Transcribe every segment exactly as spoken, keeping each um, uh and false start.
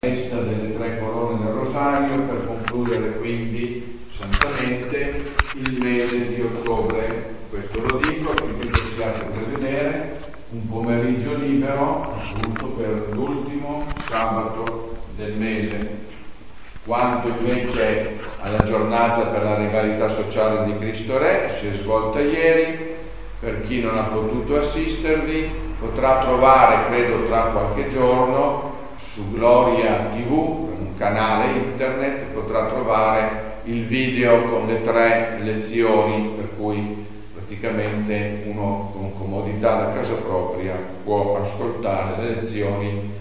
festa delle tre corone del Rosario, per concludere quindi santamente il mese di ottobre. Questo lo dico affinché possiate prevedere un pomeriggio libero appunto per l'ultimo sabato del mese. Quanto invece alla giornata per la regalità sociale di Cristo Re, si è svolta ieri, per chi non ha potuto assistervi potrà trovare, credo tra qualche giorno, su Gloria tivù, un canale internet, potrà trovare il video con le tre lezioni, per cui praticamente uno con comodità da casa propria può ascoltare le lezioni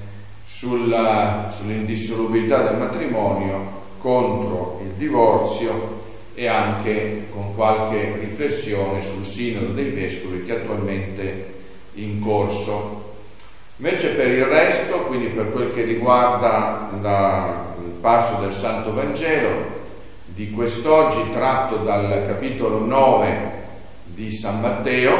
sulla, sull'indissolubilità del matrimonio, contro il divorzio e anche con qualche riflessione sul sinodo dei vescovi che è attualmente in corso. Invece per il resto, quindi per quel che riguarda la, il passo del Santo Vangelo di quest'oggi, tratto dal capitolo nove di San Matteo,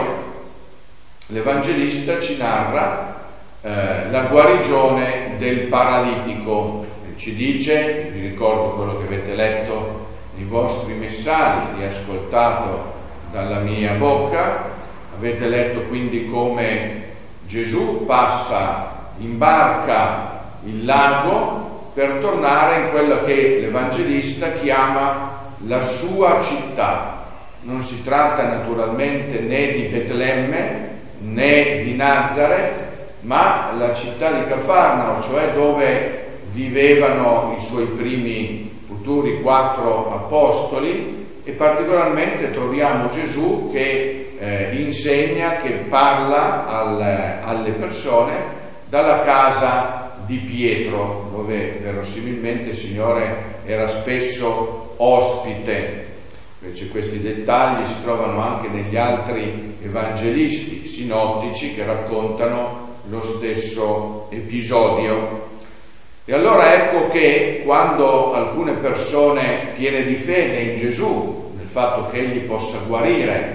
l'Evangelista ci narra eh, la guarigione del paralitico. Ci dice, vi ricordo quello che avete letto nei vostri messali e ascoltato dalla mia bocca, avete letto quindi come Gesù passa in barca il lago per tornare in quello che l'Evangelista chiama la sua città. Non si tratta naturalmente né di Betlemme né di Nazareth, ma la città di Cafarnao, cioè dove vivevano i suoi primi futuri quattro apostoli, e particolarmente troviamo Gesù che Eh, insegna, che parla al, alle persone dalla casa di Pietro, dove verosimilmente il Signore era spesso ospite. Invece questi dettagli si trovano anche negli altri evangelisti sinottici che raccontano lo stesso episodio. E allora ecco che quando alcune persone piene di fede in Gesù, nel fatto che egli possa guarire,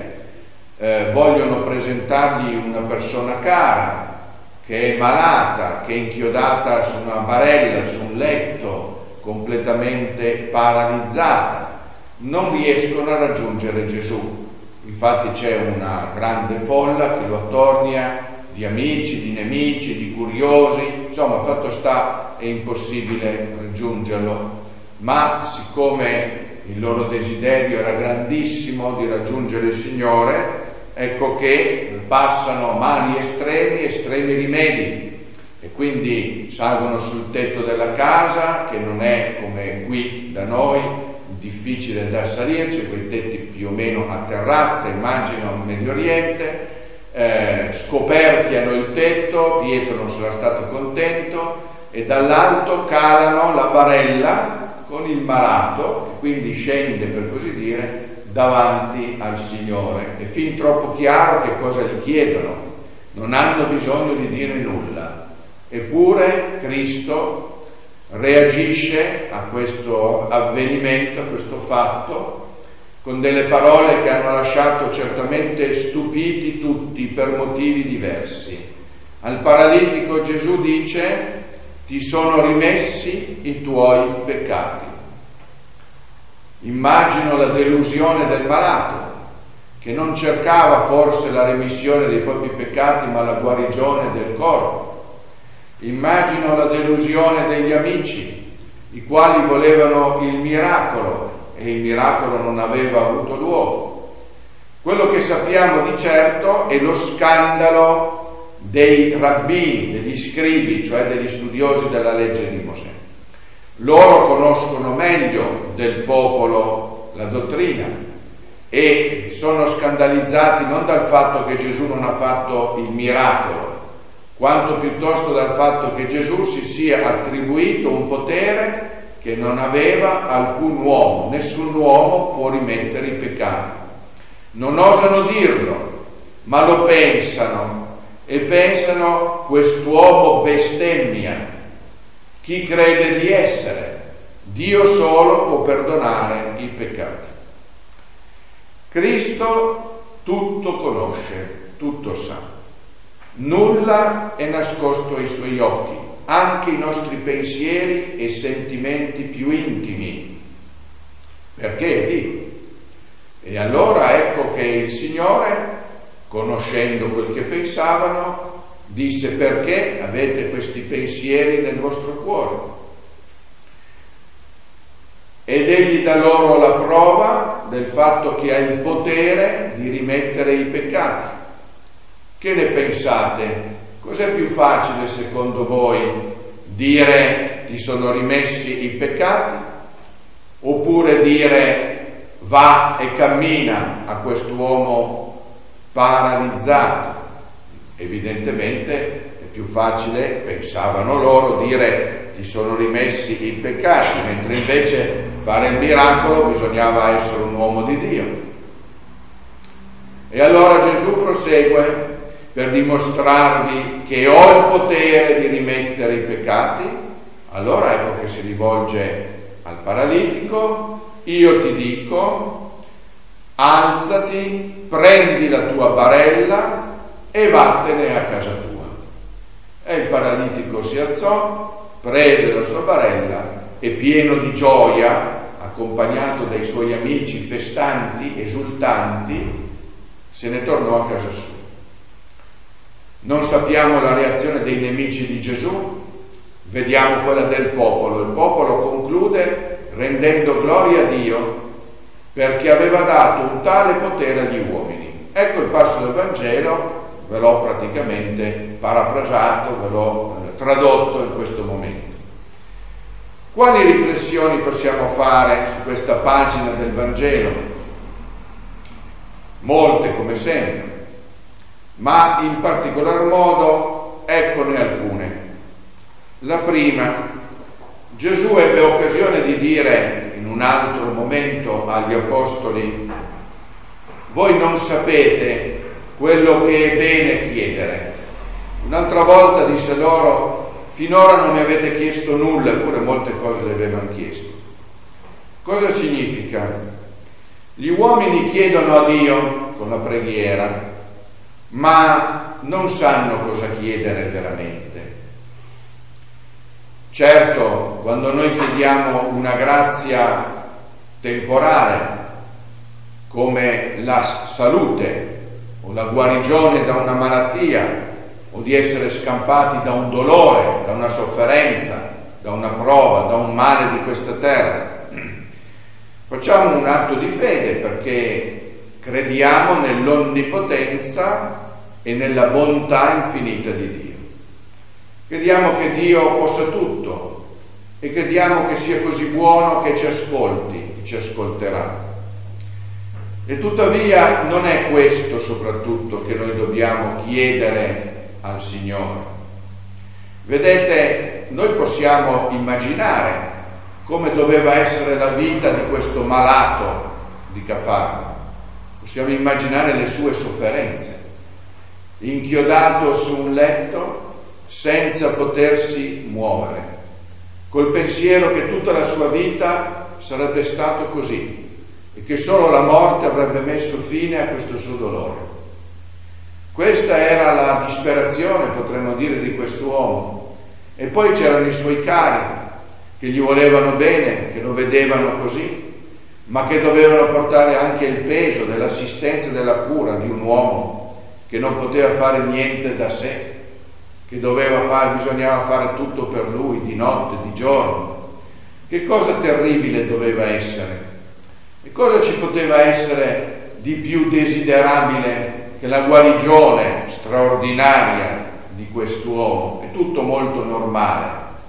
Eh, vogliono presentargli una persona cara che è malata, che è inchiodata su una barella, su un letto, completamente paralizzata, non riescono a raggiungere Gesù. Infatti c'è una grande folla che lo attornia, di amici, di nemici, di curiosi, insomma fatto sta, è impossibile raggiungerlo. Ma siccome il loro desiderio era grandissimo di raggiungere il Signore, ecco che passano mani estremi, estremi rimedi, e quindi salgono sul tetto della casa, che non è come qui da noi, difficile da salirci, quei tetti più o meno a terrazza, immagino in Medio Oriente, eh, scoperchiano il tetto, Pietro non sarà stato contento, e dall'alto calano la barella con il malato, che quindi scende, per così dire, davanti al Signore. È fin troppo chiaro che cosa gli chiedono, non hanno bisogno di dire nulla. Eppure Cristo reagisce a questo avvenimento, a questo fatto, con delle parole che hanno lasciato certamente stupiti tutti per motivi diversi. Al paralitico Gesù dice: ti sono rimessi i tuoi peccati. Immagino la delusione del malato, che non cercava forse la remissione dei propri peccati, ma la guarigione del corpo. Immagino la delusione degli amici, i quali volevano il miracolo, e il miracolo non aveva avuto luogo. Quello che sappiamo di certo è lo scandalo dei rabbini, degli scribi, cioè degli studiosi della legge di Mosè. Loro conoscono meglio del popolo la dottrina e sono scandalizzati non dal fatto che Gesù non ha fatto il miracolo, quanto piuttosto dal fatto che Gesù si sia attribuito un potere che non aveva alcun uomo. Nessun uomo può rimettere i peccati. Non osano dirlo, ma lo pensano, e pensano: quest'uomo bestemmia. Chi crede di essere? Dio solo può perdonare i peccati. Cristo tutto conosce, tutto sa. Nulla è nascosto ai suoi occhi. anche i nostri pensieri e sentimenti più intimi, perché è Dio. E allora ecco che il Signore, conoscendo quel che pensavano, disse: perché avete questi pensieri nel vostro cuore? Ed egli dà loro la prova del fatto che ha il potere di rimettere i peccati. Che ne pensate? Cos'è più facile secondo voi? Dire: ti sono rimessi i peccati? Oppure dire: va e cammina a quest'uomo paralizzato? Evidentemente è più facile, pensavano loro, dire: ti sono rimessi i peccati, mentre invece fare il miracolo bisognava essere un uomo di Dio. E allora Gesù prosegue per dimostrarvi che ho il potere di rimettere i peccati. Allora ecco che si rivolge al paralitico: io ti dico, alzati, prendi la tua barella e vattene a casa tua. E il paralitico si alzò, prese la sua barella e, pieno di gioia, accompagnato dai suoi amici festanti, esultanti, se ne tornò a casa sua. Non sappiamo la reazione dei nemici di Gesù, vediamo quella del popolo. Il popolo conclude rendendo gloria a Dio perché aveva dato un tale potere agli uomini. Ecco il passo del Vangelo, ve l'ho praticamente parafrasato, ve l'ho eh, tradotto in questo momento. Quali riflessioni possiamo fare su questa pagina del Vangelo? Molte, come sempre, ma in particolar modo eccone alcune. La prima: Gesù ebbe occasione di dire in un altro momento agli apostoli: voi non sapete quello che è bene chiedere. Un'altra volta disse loro: finora non mi avete chiesto nulla, eppure molte cose le avevano chiesto. Cosa significa? Gli uomini chiedono a Dio con la preghiera, ma non sanno cosa chiedere veramente. Certo, quando noi chiediamo una grazia temporale, come la salute o la guarigione da una malattia, o di essere scampati da un dolore, da una sofferenza, da una prova, da un male di questa terra, facciamo un atto di fede perché crediamo nell'onnipotenza e nella bontà infinita di Dio. Crediamo che Dio possa tutto e crediamo che sia così buono che ci ascolti, che ci ascolterà. E tuttavia non è questo soprattutto che noi dobbiamo chiedere al Signore. Vedete, noi possiamo immaginare come doveva essere la vita di questo malato di Cafarno. Possiamo immaginare le sue sofferenze, inchiodato su un letto senza potersi muovere, col pensiero che tutta la sua vita sarebbe stato così e che solo la morte avrebbe messo fine a questo suo dolore. Questa era la disperazione, potremmo dire, di quest'uomo. E poi c'erano i suoi cari che gli volevano bene, che lo vedevano così, ma che dovevano portare anche il peso dell'assistenza e della cura di un uomo che non poteva fare niente da sé, che doveva fare, bisognava fare tutto per lui, di notte, di giorno. Che cosa terribile doveva essere? E cosa ci poteva essere di più desiderabile che la guarigione straordinaria di quest'uomo? È tutto molto normale.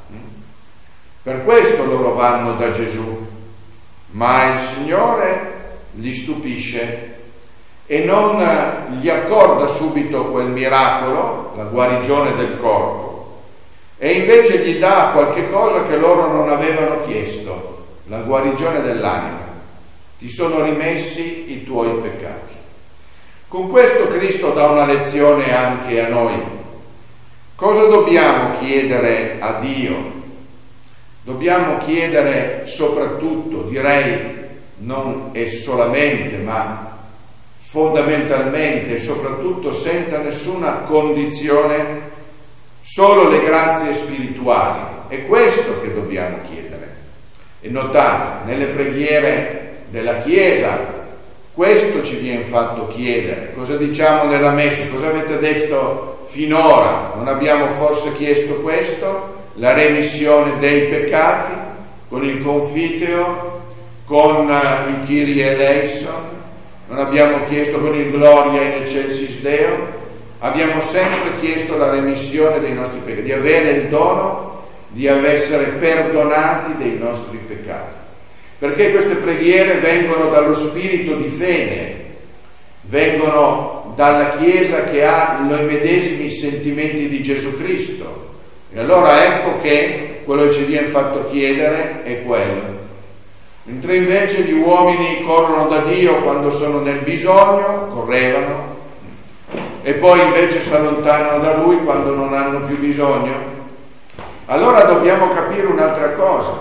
Per questo loro vanno da Gesù, ma il Signore li stupisce e non gli accorda subito quel miracolo, la guarigione del corpo, e invece gli dà qualche cosa che loro non avevano chiesto, la guarigione dell'anima. Ti sono rimessi i tuoi peccati. Con questo Cristo dà una lezione anche a noi. Cosa dobbiamo chiedere a Dio? Dobbiamo chiedere soprattutto, direi non e solamente, ma fondamentalmente e soprattutto senza nessuna condizione, solo le grazie spirituali. È questo che dobbiamo chiedere. E notate, nelle preghiere della Chiesa questo ci viene fatto chiedere. Cosa diciamo nella Messa? Cosa avete detto finora? Non abbiamo forse chiesto questo? La remissione dei peccati con il Confiteo, con il Kyrie eleison? Non abbiamo chiesto con il Gloria in excelsis Deo? Abbiamo sempre chiesto la remissione dei nostri peccati, di avere il dono di essere perdonati dei nostri peccati. Perché queste preghiere vengono dallo spirito di fede, vengono dalla Chiesa che ha i medesimi sentimenti di Gesù Cristo. E allora ecco che quello che ci viene fatto chiedere è quello. Mentre invece gli uomini corrono da Dio quando sono nel bisogno, correvano, e poi invece si allontanano da Lui quando non hanno più bisogno. Allora dobbiamo capire un'altra cosa.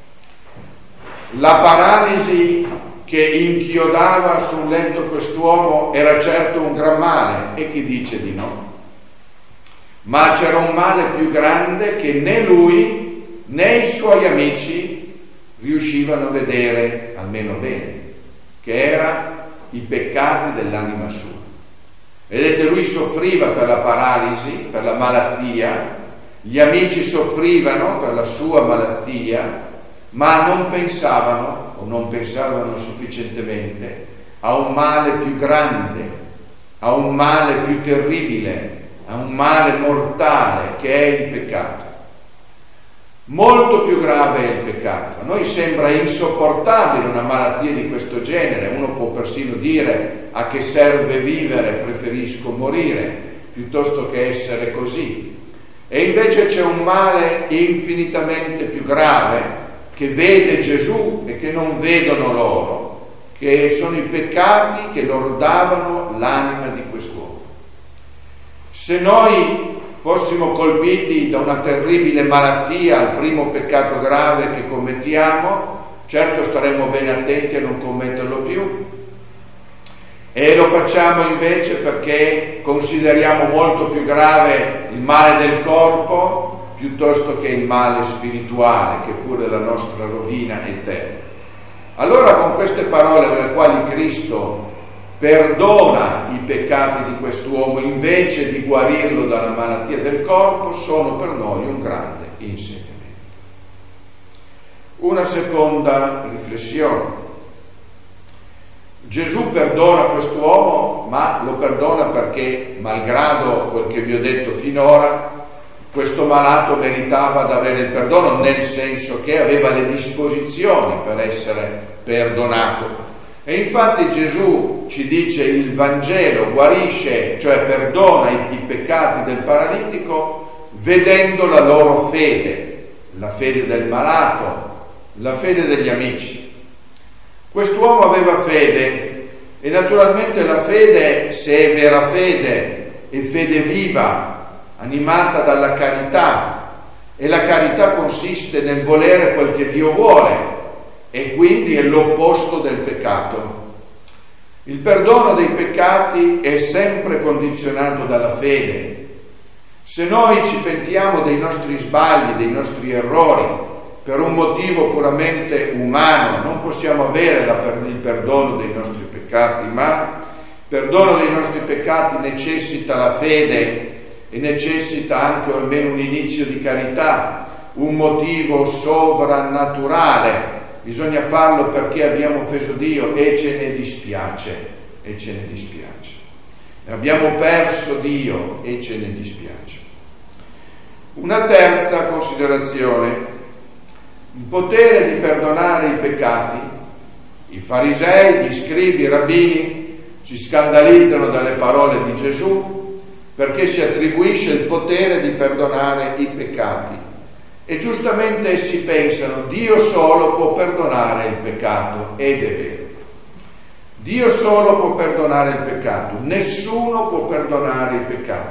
La paralisi che inchiodava sul letto quest'uomo era certo un gran male, e chi dice di no? Ma c'era un male più grande che né lui né i suoi amici riuscivano a vedere almeno bene, che era i peccati dell'anima sua. Vedete, lui soffriva per la paralisi, per la malattia, gli amici soffrivano per la sua malattia, ma non pensavano, o non pensavano sufficientemente, a un male più grande, a un male più terribile, a un male mortale che è il peccato. Molto più grave è il peccato. A noi sembra insopportabile una malattia di questo genere, uno può persino dire: a che serve vivere, preferisco morire piuttosto che essere così. E invece c'è un male infinitamente più grave che vede Gesù e che non vedono loro, che sono i peccati che lordavano l'anima di quest'uomo. Se noi fossimo colpiti da una terribile malattia, al primo peccato grave che commettiamo, certo staremmo bene attenti a non commetterlo più, e lo facciamo invece perché consideriamo molto più grave il male del corpo piuttosto che il male spirituale, che pure è la nostra rovina eterna. Allora, con queste parole con le quali Cristo perdona i peccati di quest'uomo invece di guarirlo dalla malattia del corpo, sono per noi un grande insegnamento. Una seconda riflessione. Gesù perdona quest'uomo, ma lo perdona perché, malgrado quel che vi ho detto finora, questo malato meritava di avere il perdono, nel senso che aveva le disposizioni per essere perdonato. E infatti Gesù ci dice: il Vangelo guarisce, cioè perdona i, i peccati del paralitico, vedendo la loro fede, la fede del malato, la fede degli amici. Quest'uomo aveva fede, e naturalmente la fede, se è vera fede, è fede viva, animata dalla carità, e la carità consiste nel volere quel che Dio vuole, e quindi è l'opposto del peccato. Il perdono dei peccati è sempre condizionato dalla fede. Se noi ci pentiamo dei nostri sbagli, dei nostri errori, per un motivo puramente umano, non possiamo avere la, il perdono dei nostri peccati, ma il perdono dei nostri peccati necessita la fede e necessita anche almeno un inizio di carità, un motivo sovrannaturale. Bisogna farlo perché abbiamo offeso Dio e ce ne dispiace, e ce ne dispiace. Abbiamo perso Dio e ce ne dispiace. Una terza considerazione: il potere di perdonare i peccati. I farisei, gli scribi, i rabbini si scandalizzano dalle parole di Gesù perché si attribuisce il potere di perdonare i peccati. E giustamente essi pensano: Dio solo può perdonare il peccato, ed è vero. Dio solo può perdonare il peccato, nessuno può perdonare i peccati.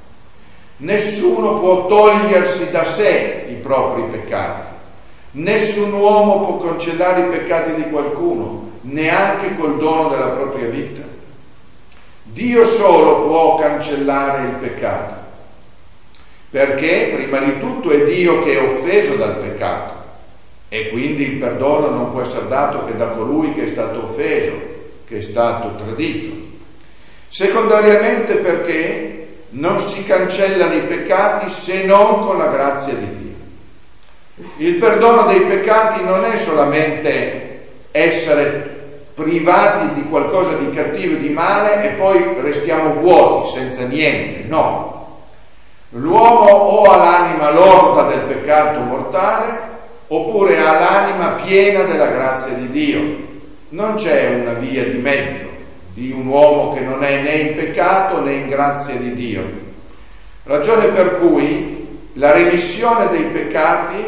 Nessuno può togliersi da sé i propri peccati. Nessun uomo può cancellare i peccati di qualcuno, neanche col dono della propria vita. Dio solo può cancellare il peccato. perché prima di tutto è Dio che è offeso dal peccato e quindi il perdono non può essere dato che da colui che è stato offeso, che è stato tradito. Secondariamente perché non si cancellano i peccati se non con la grazia di Dio. Il perdono dei peccati non è solamente essere privati di qualcosa di cattivo e di male e poi restiamo vuoti, senza niente, no. L'uomo o ha l'anima lorda del peccato mortale oppure ha l'anima piena della grazia di Dio. Non c'è una via di mezzo di un uomo che non è né in peccato né in grazia di Dio. Ragione per cui la remissione dei peccati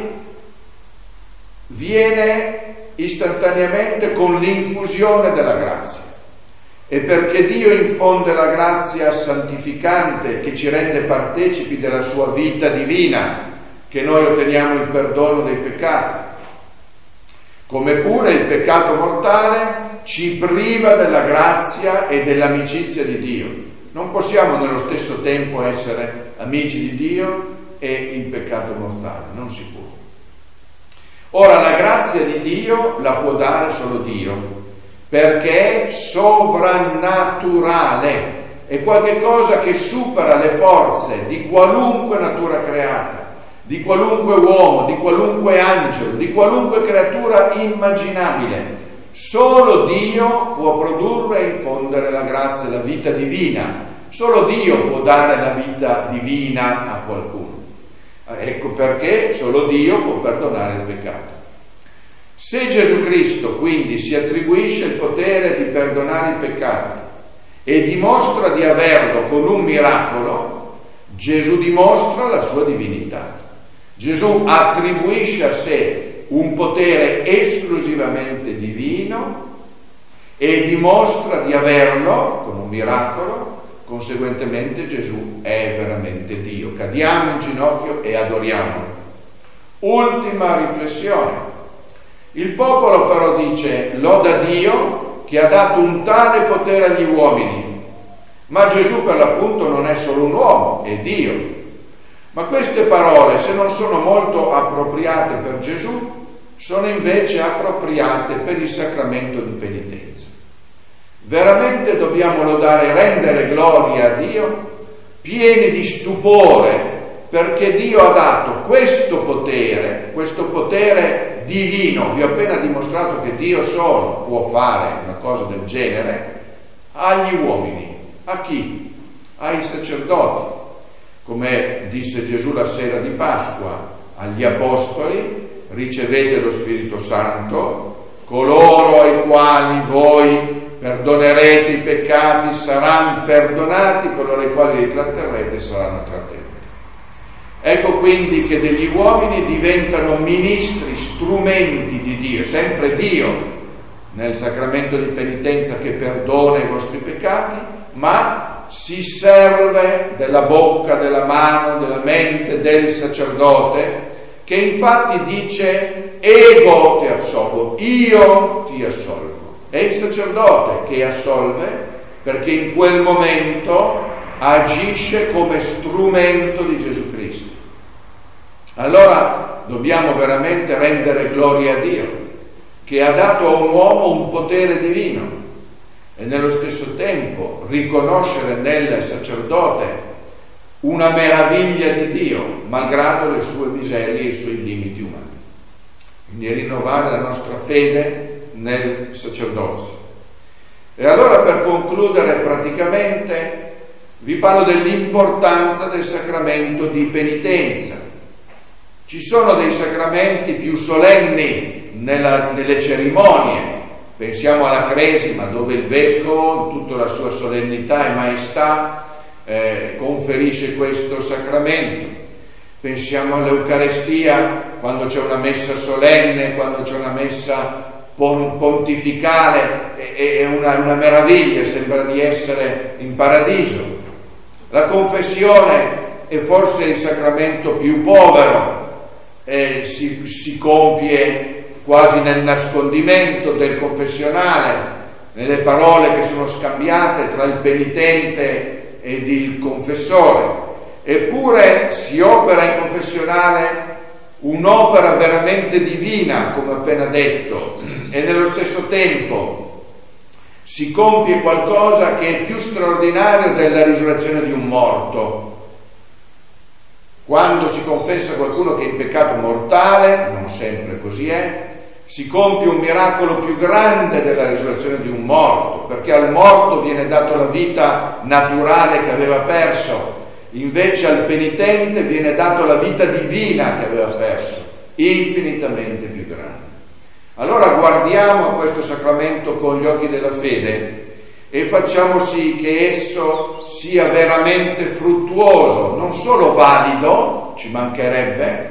viene istantaneamente con l'infusione della grazia. E perché Dio infonde la grazia santificante che ci rende partecipi della sua vita divina, che noi otteniamo il perdono dei peccati. Come pure il peccato mortale ci priva della grazia e dell'amicizia di Dio. Non possiamo nello stesso tempo essere amici di Dio e il peccato mortale, non si può. Ora, la grazia di Dio la può dare solo Dio, perché è sovrannaturale, è qualcosa che supera le forze di qualunque natura creata, di qualunque uomo, di qualunque angelo, di qualunque creatura immaginabile. Solo Dio può produrre e infondere la grazia, la vita divina. Solo Dio può dare la vita divina a qualcuno. Ecco perché solo Dio può perdonare il peccato. Se Gesù Cristo quindi si attribuisce il potere di perdonare i peccati e dimostra di averlo con un miracolo, Gesù dimostra la sua divinità. Gesù attribuisce a sé un potere esclusivamente divino e dimostra di averlo con un miracolo. Conseguentemente Gesù è veramente Dio. Cadiamo in ginocchio e adoriamolo. Ultima riflessione. Il popolo però dice: loda Dio che ha dato un tale potere agli uomini. Ma Gesù per l'appunto non è solo un uomo, è Dio. Ma queste parole, se non sono molto appropriate per Gesù, sono invece appropriate per il sacramento di penitenza. Veramente dobbiamo lodare e rendere gloria a Dio, pieni di stupore, perché Dio ha dato questo potere, questo potere divino. Vi ho appena dimostrato che Dio solo può fare una cosa del genere, agli uomini. A chi? Ai sacerdoti. Come disse Gesù la sera di Pasqua agli apostoli: ricevete lo Spirito Santo, coloro ai quali voi perdonerete i peccati saranno perdonati, coloro ai quali li tratterrete saranno trattenuti. Ecco quindi che degli uomini diventano ministri, strumenti di Dio, sempre Dio nel sacramento di penitenza che perdona i vostri peccati, ma si serve della bocca, della mano, della mente del sacerdote, che infatti dice: ego ti assolvo, io ti assolvo. È il sacerdote che assolve, perché in quel momento agisce come strumento di Gesù Cristo. Allora dobbiamo veramente rendere gloria a Dio, che ha dato a un uomo un potere divino, e nello stesso tempo riconoscere nel sacerdote una meraviglia di Dio, malgrado le sue miserie e i suoi limiti umani. Quindi rinnovare la nostra fede nel sacerdozio. E allora, per concludere praticamente, vi parlo dell'importanza del sacramento di penitenza. Ci sono dei sacramenti più solenni nella, nelle cerimonie. Pensiamo alla Cresima, dove il vescovo, in tutta la sua solennità e maestà, eh, conferisce questo sacramento. Pensiamo all'Eucarestia, quando c'è una messa solenne, quando c'è una messa pontificale, è una, una meraviglia, sembra di essere in paradiso. La confessione è forse il sacramento più povero, eh, si, si compie quasi nel nascondimento del confessionale, nelle parole che sono scambiate tra il penitente ed il confessore. Eppure si opera in confessionale un'opera veramente divina, come appena detto, e nello stesso tempo si compie qualcosa che è più straordinario della risurrezione di un morto. Quando si confessa qualcuno che è in peccato mortale, non sempre così è, si compie un miracolo più grande della risurrezione di un morto, perché al morto viene dato la vita naturale che aveva perso, invece al penitente viene dato la vita divina che aveva perso, infinitamente più grande. Allora guardiamo a questo sacramento con gli occhi della fede e facciamo sì che esso sia veramente fruttuoso, non solo valido, ci mancherebbe,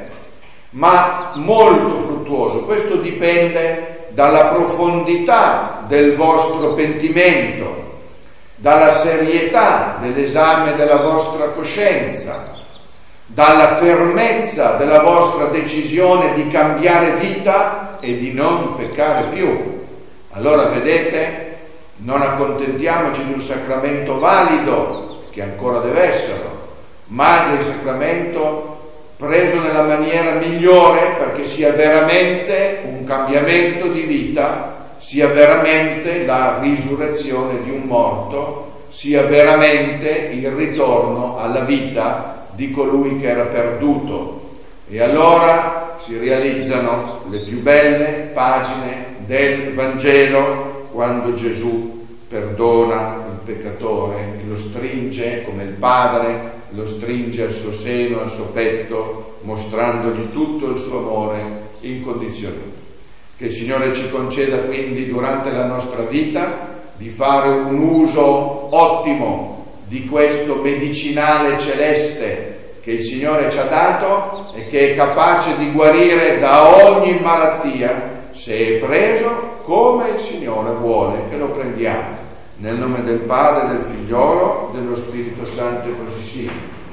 ma molto fruttuoso. Questo dipende dalla profondità del vostro pentimento, dalla serietà dell'esame della vostra coscienza, dalla fermezza della vostra decisione di cambiare vita e di non peccare più. Allora vedete, non accontentiamoci di un sacramento valido, che ancora deve esserlo, ma del sacramento preso nella maniera migliore, perché sia veramente un cambiamento di vita, sia veramente la risurrezione di un morto, sia veramente il ritorno alla vita di colui che era perduto. E allora si realizzano le più belle pagine del Vangelo, quando Gesù perdona il peccatore e lo stringe come il Padre lo stringe al suo seno, al suo petto, mostrandogli tutto il suo amore incondizionato. Che il Signore ci conceda quindi durante la nostra vita di fare un uso ottimo di questo medicinale celeste che il Signore ci ha dato e che è capace di guarire da ogni malattia se è preso come il Signore vuole che lo prendiamo. Nel nome del Padre, del Figliolo, dello Spirito Santo e così sia.